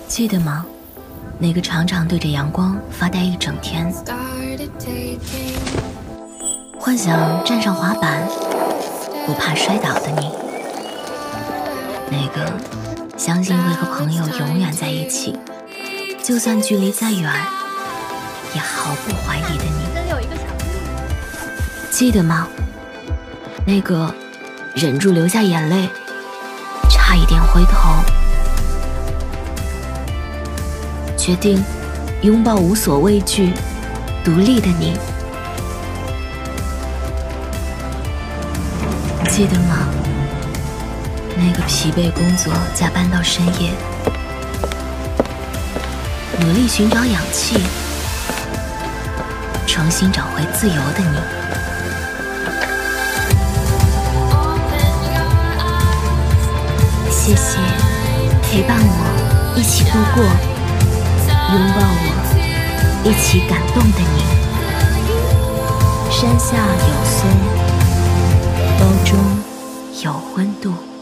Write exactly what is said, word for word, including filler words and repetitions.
记得吗？那个常常对着阳光发呆一整天，幻想站上滑板不怕摔倒的你，那个相信会和朋友永远在一起，就算距离再远也毫不怀疑的你。记得吗？那个忍住流下眼泪，差一点回头，决定拥抱无所畏惧独立的你。记得吗？那个疲惫工作加班到深夜，努力寻找氧气，重新找回自由的你。谢谢陪伴我一起度过，拥抱我一起感动的你。山下有松，包中有温度。